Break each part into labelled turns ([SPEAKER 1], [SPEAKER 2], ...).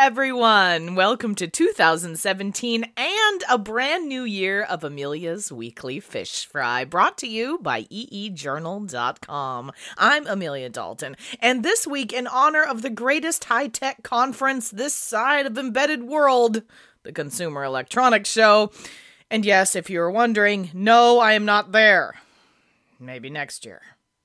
[SPEAKER 1] everyone. Welcome to 2017 and a brand new year of Amelia's Weekly Fish Fry, brought to you by eejournal.com. I'm Amelia Dalton, and this week, in honor of the greatest high-tech conference this side of embedded world, the Consumer Electronics Show. And yes, if you were wondering, no, I am not there. Maybe next year.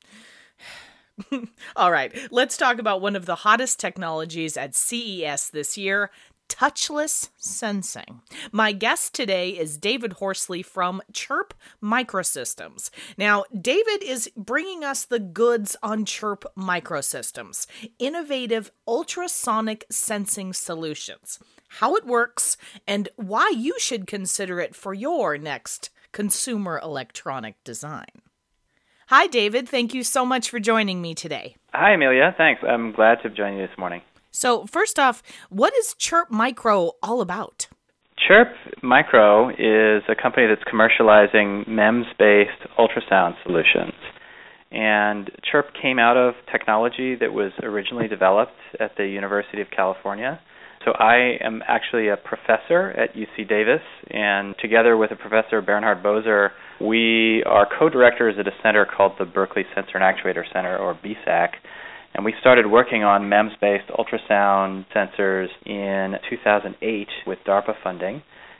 [SPEAKER 1] All right, let's talk about one of the hottest technologies at CES this year, touchless sensing. My guest today is David Horsley from Chirp Microsystems. Now, David is bringing us the goods on Chirp Microsystems, innovative ultrasonic sensing solutions, how it works, and why you should consider it for your next consumer electronic design. Hi, David. Thank you so much for joining me today.
[SPEAKER 2] Hi, Amelia. Thanks. I'm glad to join you this morning.
[SPEAKER 1] So, first off, what is Chirp Micro all about?
[SPEAKER 2] Chirp Micro is a company that's commercializing MEMS-based ultrasound solutions. And Chirp came out of technology that was originally developed at the University of California. So I am actually a professor at UC Davis, and together with a professor, Bernhard Boser, we are co-directors at a center called the Berkeley Sensor and Actuator Center, or BSAC, and we started working on MEMS-based ultrasound sensors in 2008 with DARPA funding.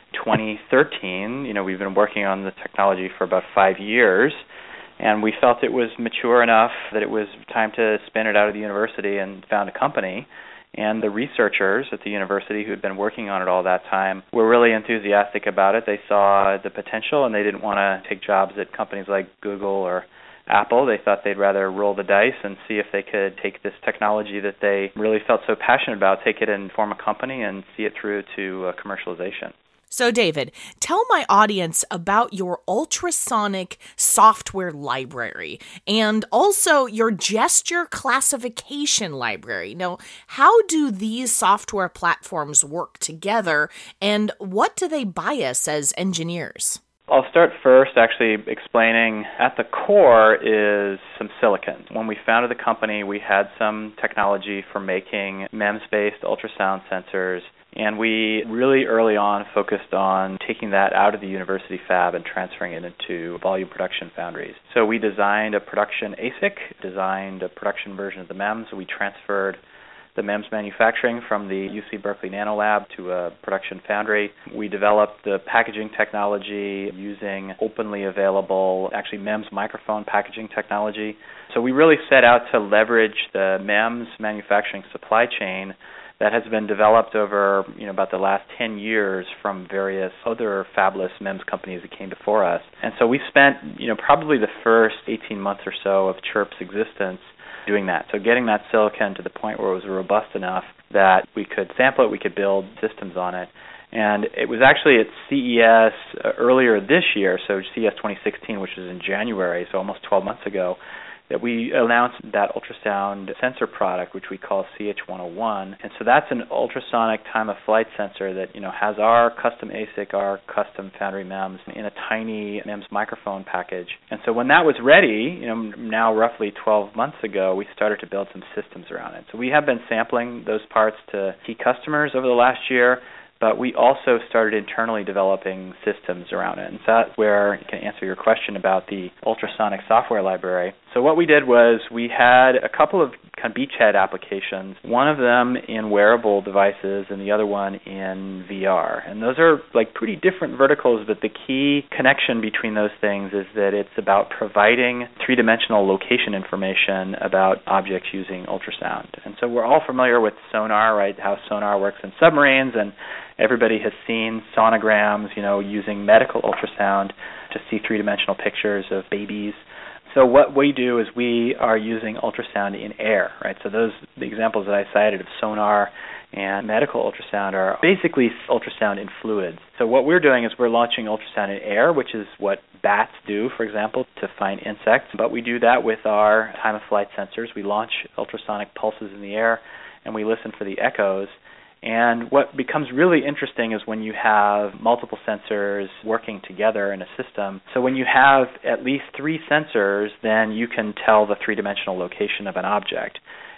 [SPEAKER 2] 2013, we've been working on the technology for about 5 years, and we felt it was mature enough that it was time to spin it out of the university and found a company. And the researchers at the university who had been working on it all that time were really enthusiastic about it. They saw the potential, and they didn't want to take jobs at companies like Google or Apple. They thought they'd rather roll the dice and see if they could take this technology that they really felt so passionate about, take it and form a company and see it through to commercialization.
[SPEAKER 1] So, David, tell my audience about your ultrasonic software library and also your gesture classification library. Now, how do these software platforms work together, and what do they buy us as engineers?
[SPEAKER 2] I'll start first actually explaining at the core is some silicon. When we founded the company, we had some technology for making MEMS-based ultrasound sensors, and we really early on focused on taking that out of the university fab and transferring it into volume production foundries. So we designed a production ASIC, designed a production version of the MEMS. We transferred the MEMS manufacturing from the UC Berkeley Nano Lab to a production foundry. We developed the packaging technology using openly available, actually MEMS microphone packaging technology. So we really set out to leverage the MEMS manufacturing supply chain that has been developed over about the last 10 years from various other fabless MEMS companies that came before us. And so we spent probably the first 18 months or so of Chirp's existence doing that. So getting that silicon to the point where it was robust enough that we could sample it, we could build systems on it. And it was actually at CES earlier this year, so CES 2016, which was in January, so almost 12 months ago, that we announced that ultrasound sensor product, which we call CH101. And so that's an ultrasonic time-of-flight sensor that has our custom ASIC, our custom foundry MEMS in a tiny MEMS microphone package. And so when that was ready, now roughly 12 months ago, we started to build some systems around it. So we have been sampling those parts to key customers over the last year, but we also started internally developing systems around it. And so that's where I can answer your question about the ultrasonic software library. So what we did was we had a couple of kind of beachhead applications, one of them in wearable devices and the other one in VR. And those are like pretty different verticals, but the key connection between those things is that it's about providing three-dimensional location information about objects using ultrasound. And so we're all familiar with sonar, right, how sonar works in submarines, and everybody has seen sonograms, using medical ultrasound to see three-dimensional pictures of babies. So what we do is we are using ultrasound in air, right? So the examples that I cited of sonar and medical ultrasound are basically ultrasound in fluids. So what we're doing is we're launching ultrasound in air, which is what bats do, for example, to find insects. But we do that with our time-of-flight sensors. We launch ultrasonic pulses in the air, and we listen for the echoes. And what becomes really interesting is when you have multiple sensors working together in a system. So when you have at least 3 sensors, then you can tell the three-dimensional location of an object.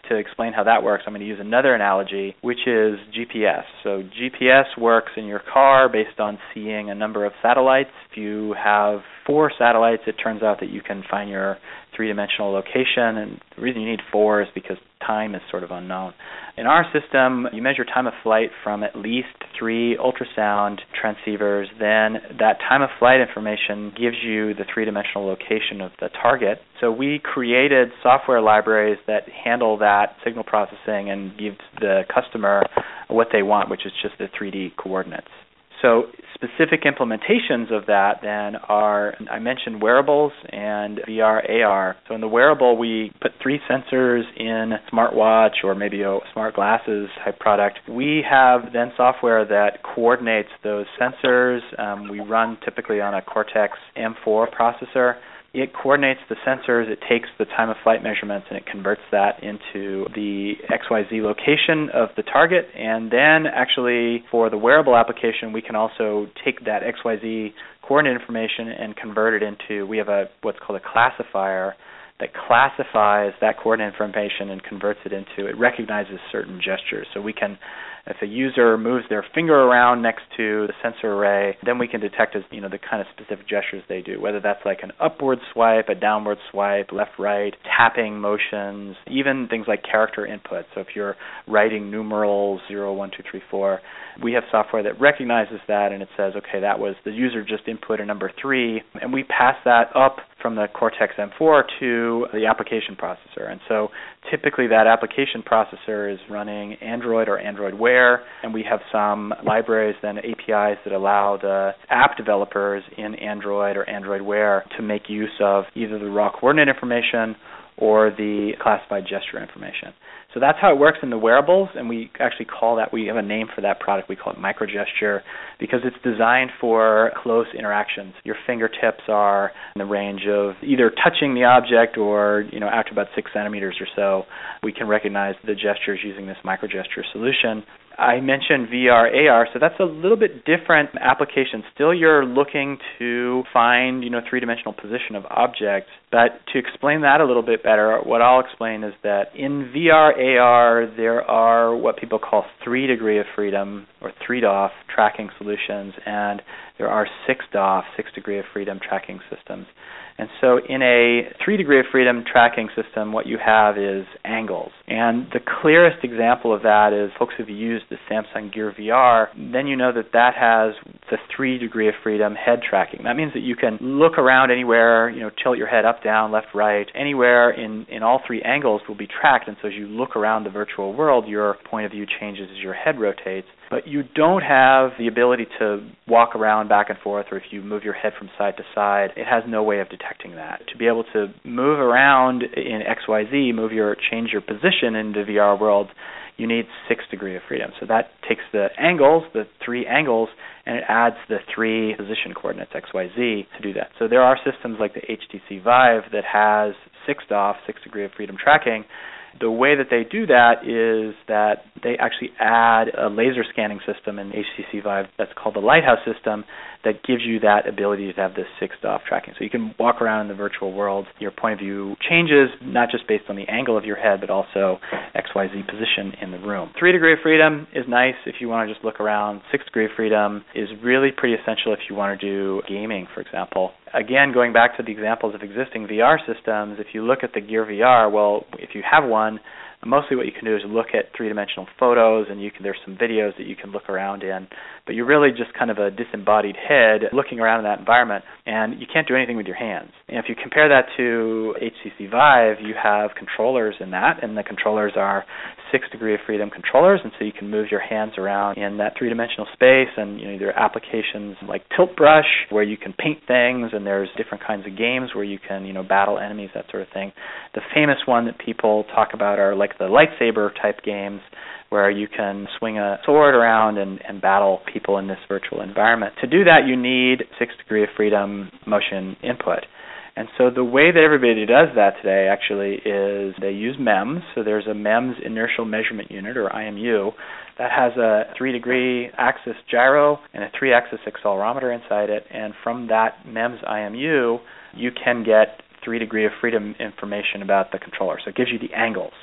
[SPEAKER 2] to explain how that works, I'm going to use another analogy, which is GPS. So GPS works in your car based on seeing a number of satellites. If you have 4 satellites, it turns out that you can find your three-dimensional location, and the reason you need 4 is because time is sort of unknown. In our system, you measure time of flight from at least 3 ultrasound transceivers. Then that time of flight information gives you the three-dimensional location of the target. So we created software libraries that handle that signal processing and give the customer what they want, which is just the 3D coordinates. So specific implementations of that then are, I mentioned wearables and VR, AR. So in the wearable, we put 3 sensors in a smartwatch or maybe a smart glasses type product. We have then software that coordinates those sensors. We run typically on a Cortex M4 processor. It coordinates the sensors, it takes the time of flight measurements, and it converts that into the XYZ location of the target. And then actually for the wearable application, we can also take that XYZ coordinate information and convert it into, we have what's called a classifier that classifies that coordinate information and converts it into, it recognizes certain gestures. So we can, if a user moves their finger around next to the sensor array, then we can detect the kind of specific gestures they do, whether that's like an upward swipe, a downward swipe, left, right, tapping motions, even things like character input. So if you're writing numerals 0, 1, 2, 3, 4, we have software that recognizes that and it says, okay, that was the user just input a number 3, and we pass that up from the Cortex M4 to the application processor. And so typically that application processor is running Android or Android Wear, and we have some libraries, then APIs that allow the app developers in Android or Android Wear to make use of either the raw coordinate information or the classified gesture information. So that's how it works in the wearables, and we actually call that, we have a name for that product, we call it microgesture, because it's designed for close interactions. Your fingertips are in the range of either touching the object or, after about 6 centimeters or so, we can recognize the gestures using this microgesture solution. I mentioned VR, AR, so that's a little bit different application. Still, you're looking to find, three-dimensional position of objects. But to explain that a little bit better, what I'll explain is that in VR, AR, there are what people call 3 degree of freedom, or 3DOF tracking solutions, and there are 6DOF, 6 degree of freedom tracking systems. And so in a 3 degree of freedom tracking system, what you have is angles. And the clearest example of that is folks who've used the Samsung Gear VR, then you know that has the 3 degree of freedom head tracking. That means that you can look around anywhere, tilt your head up, down, left, right, anywhere in all 3 angles will be tracked. And so as you look around the virtual world, your point of view changes as your head rotates. But you don't have the ability to walk around back and forth, or if you move your head from side to side, it has no way of detecting that. To be able to move around in XYZ, change your position in the VR world, you need 6 degree of freedom. So that takes the angles, the 3 angles, and it adds the 3 position coordinates, XYZ, to do that. So there are systems like the HTC Vive that has 6DOF, 6 degree of freedom tracking. The way that they do that is that they actually add a laser scanning system in HTC Vive that's called the Lighthouse system that gives you that ability to have this 6DOF tracking. So you can walk around in the virtual world. Your point of view changes, not just based on the angle of your head, but also XYZ position in the room. 3 degree of freedom is nice if you want to just look around. 6 degree of freedom is really pretty essential if you want to do gaming, for example. Again, going back to the examples of existing VR systems, if you look at the Gear VR, well, if you have one, mostly what you can do is look at 3-dimensional photos, and there's some videos that you can look around in, but you're really just kind of a disembodied head looking around in that environment, and you can't do anything with your hands. And if you compare that to HTC Vive, you have controllers in that, and the controllers are 6 degree of freedom controllers, and so you can move your hands around in that 3-dimensional space, and there are applications like Tilt Brush where you can paint things, and there's different kinds of games where you can battle enemies, that sort of thing. The famous one that people talk about are like the lightsaber type games where you can swing a sword around and battle people in this virtual environment. To do that, you need 6 degree of freedom motion input. And so the way that everybody does that today actually is they use MEMS. So there's a MEMS inertial measurement unit, or IMU, that has a 3 degree axis gyro and a 3-axis accelerometer inside it. And from that MEMS IMU, you can get 3 degree of freedom information about the controller. So it gives you the angles.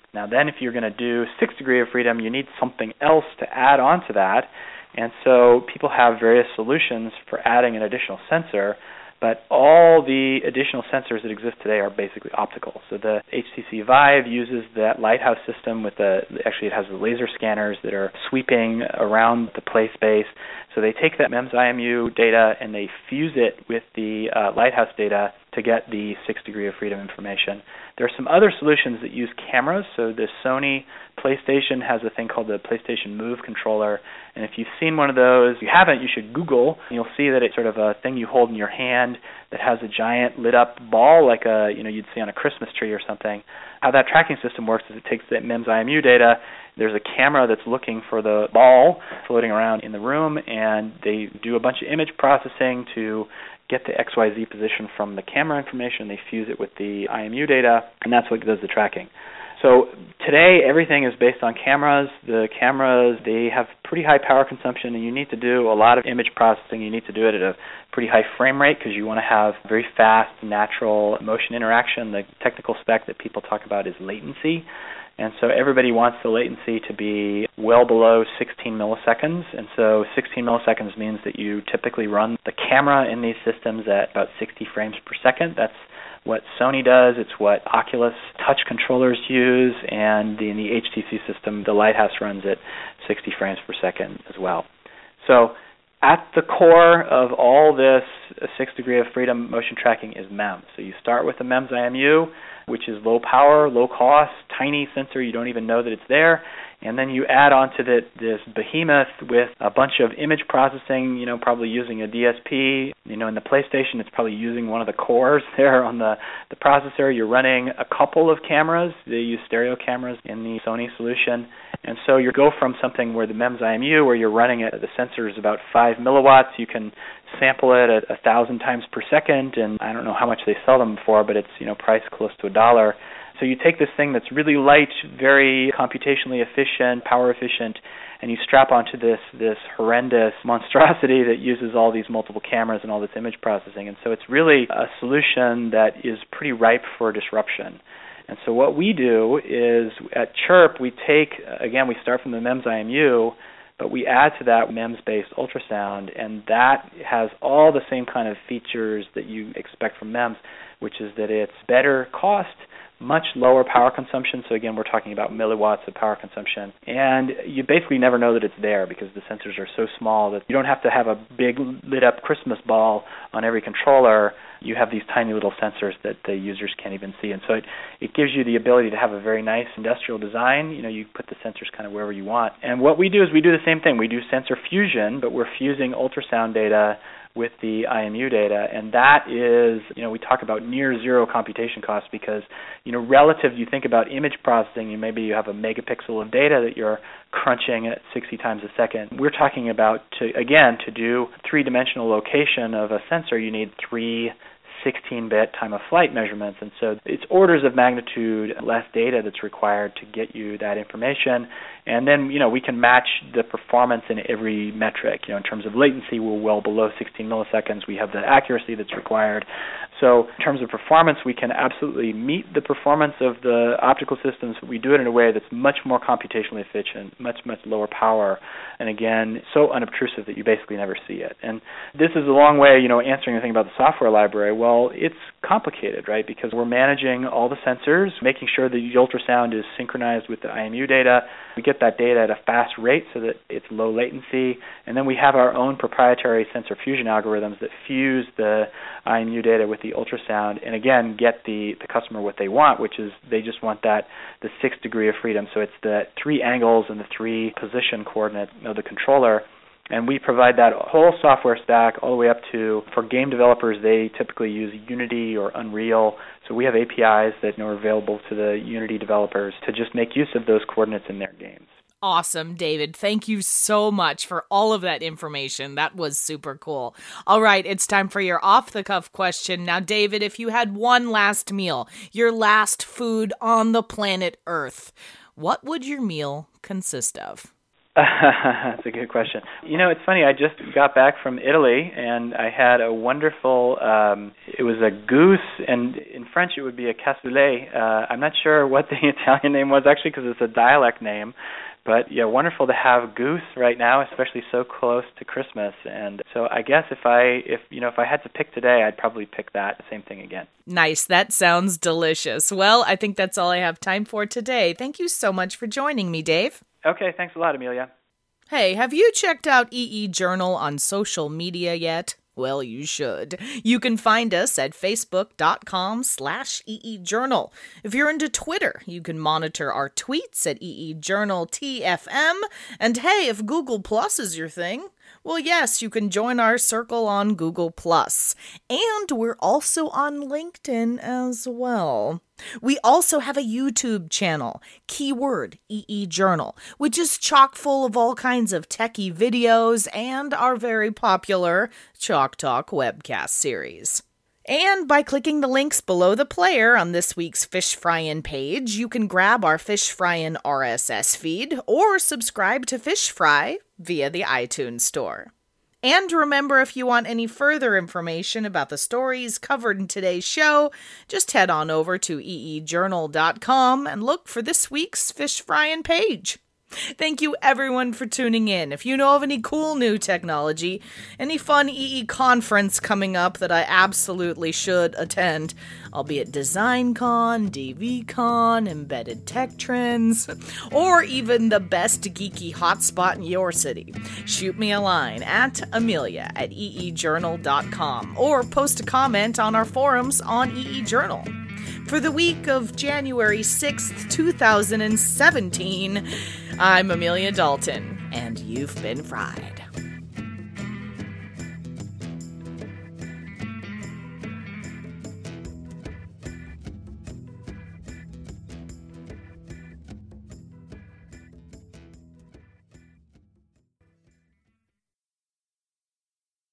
[SPEAKER 2] Now then, if you're going to do 6 degree of freedom, you need something else to add on to that. And so people have various solutions for adding an additional sensor, but all the additional sensors that exist today are basically optical. So the HTC Vive uses that Lighthouse system actually it has the laser scanners that are sweeping around the play space. So they take that MEMS IMU data and they fuse it with the Lighthouse data to get the 6 degree of freedom information. There are some other solutions that use cameras. So the Sony PlayStation has a thing called the PlayStation Move controller, and if you've seen one of those, if you haven't, you should Google, and you'll see that it's sort of a thing you hold in your hand that has a giant lit-up ball like you'd see on a Christmas tree or something. How that tracking system works is it takes that MEMS IMU data, there's a camera that's looking for the ball floating around in the room, and they do a bunch of image processing to get the XYZ position from the camera information. They fuse it with the IMU data, and that's what does the tracking. So today, everything is based on cameras. The cameras, they have pretty high power consumption, and you need to do a lot of image processing. You need to do it at a pretty high frame rate because you want to have very fast, natural motion interaction. The technical spec that people talk about is latency. And so everybody wants the latency to be well below 16 milliseconds. And so 16 milliseconds means that you typically run the camera in these systems at about 60 frames per second. That's what Sony does. It's what Oculus touch controllers use. And in the HTC system, the Lighthouse runs at 60 frames per second as well. So at the core of all this 6 degree of freedom motion tracking is MEMS. So you start with the MEMS IMU, which is low power, low cost, tiny sensor. You don't even know that it's there. And then you add onto this behemoth with a bunch of image processing, probably using a DSP. In the PlayStation, it's probably using one of the cores there on the processor. You're running a couple of cameras. They use stereo cameras in the Sony solution. And so you go from something where the MEMS IMU, where you're running it, the sensor is about 5 milliwatts. You can sample it at 1,000 times per second, and I don't know how much they sell them for, but it's priced close to $1. So you take this thing that's really light, very computationally efficient, power efficient, and you strap onto this horrendous monstrosity that uses all these multiple cameras and all this image processing. And so it's really a solution that is pretty ripe for disruption. And so what we do is at Chirp, we start from the MEMS IMU, but we add to that MEMS-based ultrasound, and that has all the same kind of features that you expect from MEMS, which is that it's better cost, much lower power consumption. So again, we're talking about milliwatts of power consumption. And you basically never know that it's there because the sensors are so small that you don't have to have a big lit-up Christmas ball on every controller. You have these tiny little sensors that the users can't even see. And so it gives you the ability to have a very nice industrial design. You put the sensors kind of wherever you want. And what we do is we do the same thing. We do sensor fusion, but we're fusing ultrasound data with the IMU data, and that is, we talk about near zero computation costs because, relative, you think about image processing, maybe you have a megapixel of data that you're crunching at 60 times a second. We're talking about, to do three-dimensional location of a sensor, you need 3 16-bit time-of-flight measurements, and so it's orders of magnitude less data that's required to get you that information. And then, we can match the performance in every metric. In terms of latency, we're well below 16 milliseconds. We have the accuracy that's required. So in terms of performance, we can absolutely meet the performance of the optical systems, but we do it in a way that's much more computationally efficient, much, much lower power, and again, so unobtrusive that you basically never see it. And this is a long way, answering the thing about the software library. Well, it's complicated, right, because we're managing all the sensors, making sure the ultrasound is synchronized with the IMU data. We get that data at a fast rate so that it's low latency, and then we have our own proprietary sensor fusion algorithms that fuse the IMU data with the ultrasound and again get the customer what they want, which is they just want the 6 degree of freedom. So it's the 3 angles and the 3 position coordinates of the controller. And we provide that whole software stack all the way up to, for game developers, they typically use Unity or Unreal. So we have APIs that are available to the Unity developers to just make use of those coordinates in their games.
[SPEAKER 1] Awesome, David. Thank you so much for all of that information. That was super cool. All right, it's time for your off-the-cuff question. Now, David, if you had one last meal, your last food on the planet Earth, what would your meal consist of?
[SPEAKER 2] That's a good question. It's funny. I just got back from Italy, and I had a wonderful, it was a goose, and in French it would be a cassoulet. I'm not sure what the Italian name was, actually, because it's a dialect name. But yeah, wonderful to have goose right now, especially so close to Christmas. And so I guess if I had to pick today, I'd probably pick that same thing again.
[SPEAKER 1] Nice. That sounds delicious. Well, I think that's all I have time for today. Thank you so much for joining me, Dave.
[SPEAKER 2] Okay, thanks a lot, Amelia.
[SPEAKER 1] Hey, have you checked out EE Journal on social media yet? Well, you should. You can find us at facebook.com/EEJournal. If you're into Twitter, you can monitor our tweets at EEJournalTFM. And hey, if Google Plus is your thing, well, yes, you can join our circle on Google Plus. And we're also on LinkedIn as well. We also have a YouTube channel, keyword EE Journal, which is chock full of all kinds of techie videos and our very popular Chalk Talk webcast series. And by clicking the links below the player on this week's Fish Fryin' page, you can grab our Fish Fryin' RSS feed or subscribe to Fish Fry via the iTunes Store. And remember, if you want any further information about the stories covered in today's show, just head on over to eejournal.com and look for this week's Fish Fryin' page. Thank you everyone for tuning in. If you know of any cool new technology, any fun EE conference coming up that I absolutely should attend, I'll be at DesignCon, DVCon, Embedded Tech Trends, or even the best geeky hotspot in your city. Shoot me a line at amelia@eejournal.com or post a comment on our forums on EE Journal. For the week of January 6th, 2017, I'm Amelia Dalton, and you've been fried.